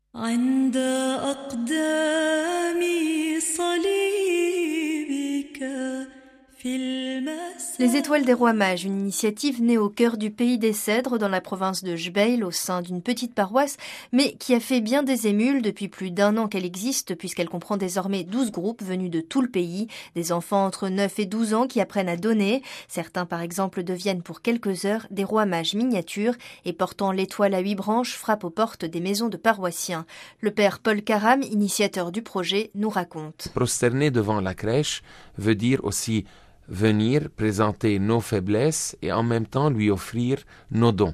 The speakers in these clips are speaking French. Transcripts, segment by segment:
عند أقدام صليبك في المساء. Les Étoiles des Rois Mages, une initiative née au cœur du pays des Cèdres dans la province de Jbeil au sein d'une petite paroisse, mais qui a fait bien des émules depuis plus d'1 an qu'elle existe puisqu'elle comprend désormais 12 groupes venus de tout le pays, des enfants entre 9 et 12 ans qui apprennent à donner. Certains par exemple deviennent pour quelques heures des rois mages miniatures et portant l'étoile à 8 branches frappent aux portes des maisons de paroissiens. Le père Paul Karam, initiateur du projet, nous raconte. Prosterner devant la crèche veut dire aussi venir présenter nos faiblesses et en même temps lui offrir nos dons.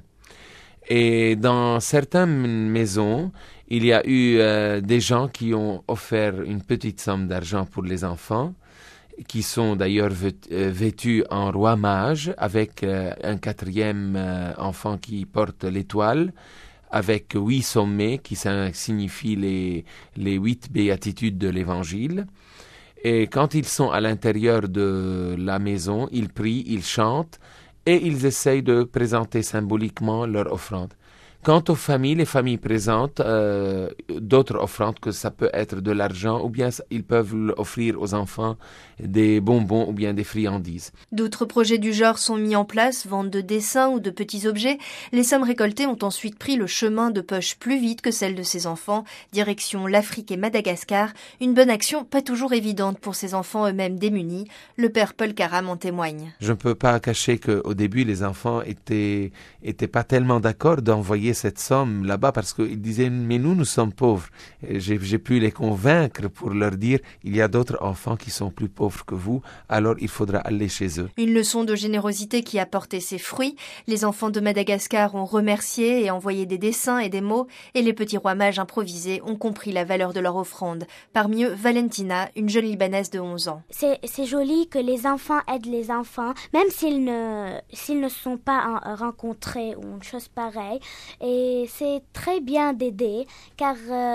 Et dans certaines maisons, il y a eu des gens qui ont offert une petite somme d'argent pour les enfants, qui sont d'ailleurs vêtus en roi mage, avec un 4e enfant qui porte l'étoile, avec 8 sommets qui signifient les 8 béatitudes de l'Évangile. Et quand ils sont à l'intérieur de la maison, ils prient, ils chantent et ils essayent de présenter symboliquement leur offrande. Quant aux familles, les familles présentent d'autres offrandes, que ça peut être de l'argent ou bien ils peuvent offrir aux enfants des bonbons ou bien des friandises. D'autres projets du genre sont mis en place, vente de dessins ou de petits objets. Les sommes récoltées ont ensuite pris le chemin de poche plus vite que celle de ces enfants. Direction l'Afrique et Madagascar, une bonne action pas toujours évidente pour ces enfants eux-mêmes démunis. Le père Paul Karam en témoigne. Je ne peux pas cacher qu'au début, les enfants étaient pas tellement d'accord d'envoyer cette somme là-bas parce qu'ils disaient « mais nous sommes pauvres ». J'ai pu les convaincre pour leur dire « il y a d'autres enfants qui sont plus pauvres que vous, alors il faudra aller chez eux ». Une leçon de générosité qui a porté ses fruits. Les enfants de Madagascar ont remercié et envoyé des dessins et des mots et les petits rois mages improvisés ont compris la valeur de leur offrande. Parmi eux, Valentina, une jeune Libanaise de 11 ans. C'est joli que les enfants aident les enfants, même s'ils ne sont pas rencontrés ou une chose pareille. Et c'est très bien d'aider, car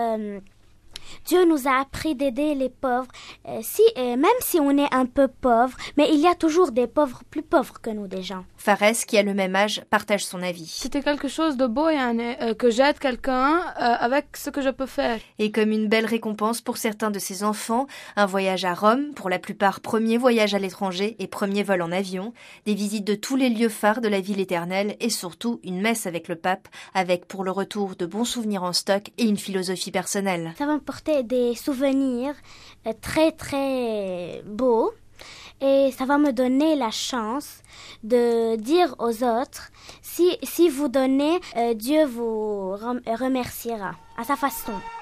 Dieu nous a appris d'aider les pauvres, même si on est un peu pauvre, mais il y a toujours des pauvres plus pauvres que nous, des gens. Fares, qui a le même âge, partage son avis. C'était quelque chose de beau, que j'aide quelqu'un avec ce que je peux faire. Et comme une belle récompense pour certains de ses enfants, un voyage à Rome, pour la plupart premier voyage à l'étranger et premier vol en avion, des visites de tous les lieux phares de la ville éternelle et surtout une messe avec le pape, avec pour le retour de bons souvenirs en stock et une philosophie personnelle. Ça va me porter des souvenirs très très beaux. Et ça va me donner la chance de dire aux autres, si vous donnez, Dieu vous remerciera à sa façon.